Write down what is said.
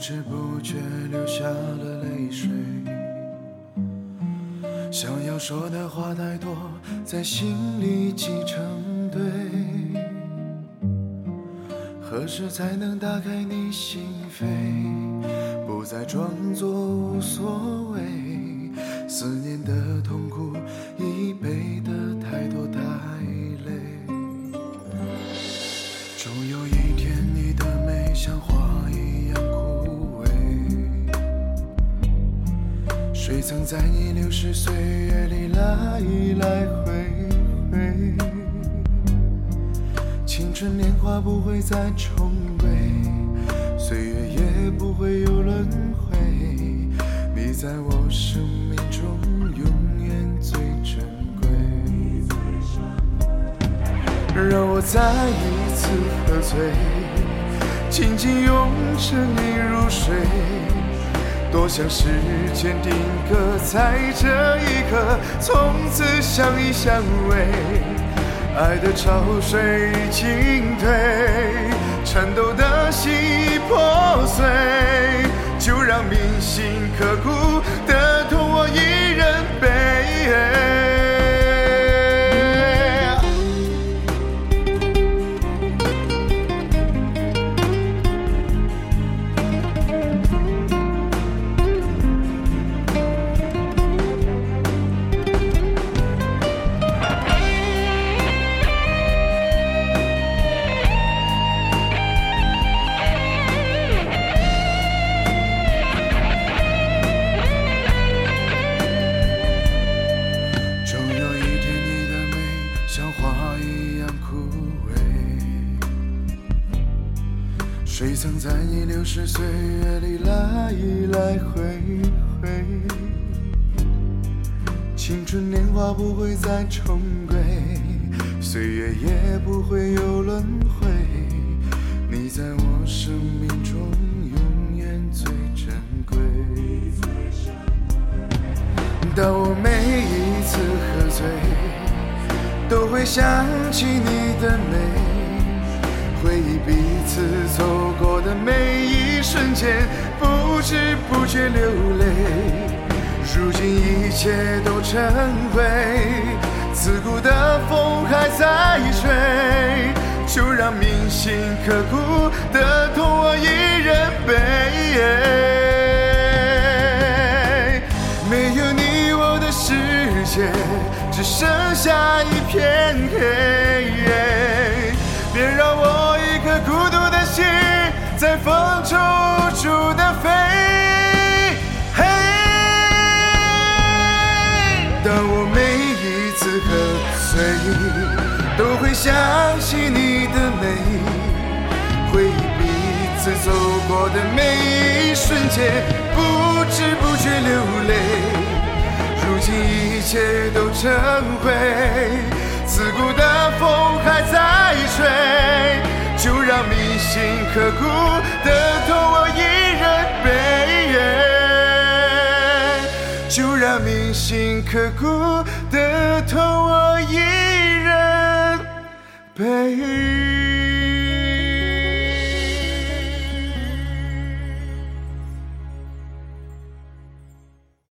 知不觉流下了泪水，想要说的话太多，在心里积成堆。何时才能打开你心扉，不再装作无所谓？思念的痛苦已背得太多太累。终有一天，你的美像花一样枯萎，水曾在你流逝岁月里来来回回。青春年华不会再重归，岁月也不会有轮回。你在我生命中永远最珍贵。让我再一次喝醉，紧紧拥着你入睡。多想时间定格在这一刻，从此相依相偎。爱的潮水已经退，颤抖的心已破碎，就让铭心刻骨的痛我一人背。水曾在你流逝岁月里来来回回，青春年华不会再重归，岁月也不会有轮回。你在我生命中永远最珍贵。当我每一次喝醉，都会想起你的美，回忆彼此走过的每一瞬间，不知不觉流泪。如今一切都成灰，刺骨的风还在吹，就让铭心刻骨的痛我一人背。没有你，我的世界只剩下一片黑。别让我一颗孤独的心在风中无助的飞。当我每一次喝醉，都会想起你的美，回忆彼此走过的每一瞬间，不知不觉流泪。如今一切都成灰，刺骨的风还在吹，就让铭心刻骨的痛我一人背，就让铭心刻骨的痛我一人背。